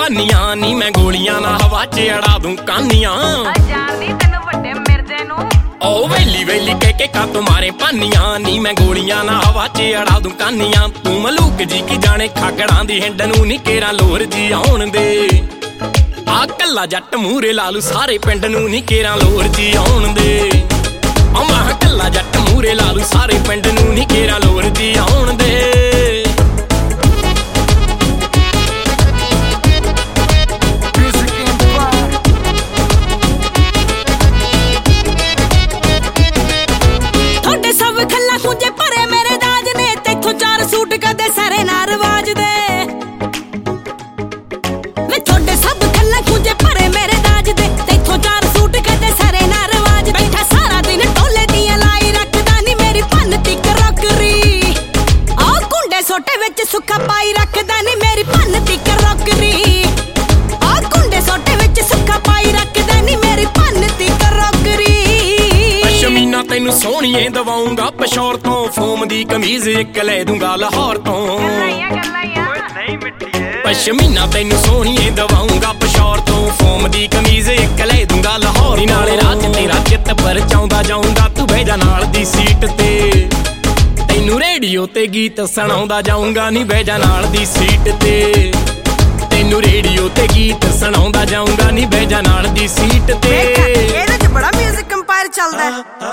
पानियां नी मैं गोलियां ना हवा च अड़ा दूं कानियां ओ वेली वेली कह का तुम्हारे पानियां नी मैं गोलियां ना हवा च अड़ा दूं कानियां तू मलूक जी की जाने खागड़ां दी हिंड नूं नी केरा लोर जी आउण दे आ कल्ला जट मूरे लालू सारे पिंड नूं नी केरा लोर जी आउण दे ओ मां कल्ला जट मूरे लालू सारे पिंड नूं नी केरा लोर जी आउण दे सुखा पाई रखदा नी मेरी भन्न दी करौकरी आ कुंडे सोटे विच सुखा पाई रखदा नी मेरी भन्न दी करौकरी पशमीना तैनू सोहणीए दवाऊंगा पशौर तो फोम दी कमीज एक ले दूंगा लाहौर तो पशमीना तैनू सोहणीए दवाऊंगा पशौर तो फोम दी कमीज एक ले दूंगा लाहौर नाले रात तेरा चित पर चाउंदा जाऊंगा तू बह जा नाल दी सीट ते तैनू रेडियो ते गीत सुणाउंदा जाऊंगा नी बह जा नाल दी सीट ते तैनू रेडियो ते गीत सुणाउंदा जाऊंगा नी बह जा नाल दी सीट ते ਇਹਦੇ ਚ ਬੜਾ ਮਿਊਜ਼ਿਕ ਕੰਪਾਇਰ ਚੱਲਦਾ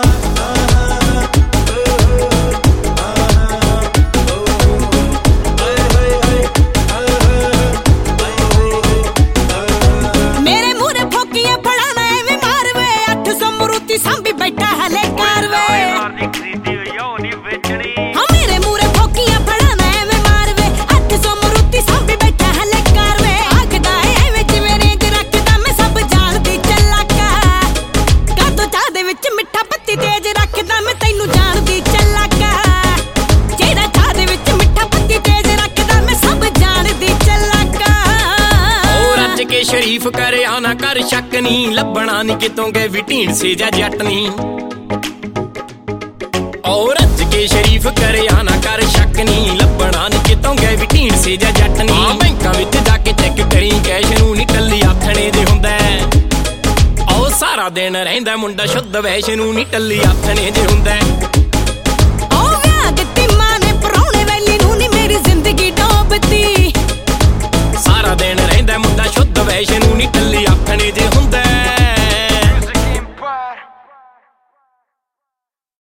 ਮੇਰੇ ਮੂਰੇ ਫੋਕੀਆਂ ਫੜਾ ਮੈਂ ਐਵੇਂ ਮਾਰਵੇ 800 ਮਰੂਤੀ ਸਾਂਭੀ ਬੈਠਾ ਹਲੇ ਕਰਵੇ शरीफ करे आना कर शक नी लभना नी कितों गए भी ढींड से जा जट नी और अज के शरीफ करे आना कर शक नी लभना नी कितों गए भी ढींड से जा जट नी बैंकां विच जाके चेक करी कैश नूं नी टल्ली आथणे दे हुंदा ओ सारा दिन रहिंदा मुंडा शुद्ध वैश नूं नी टल्ली आथणे दे हुंदा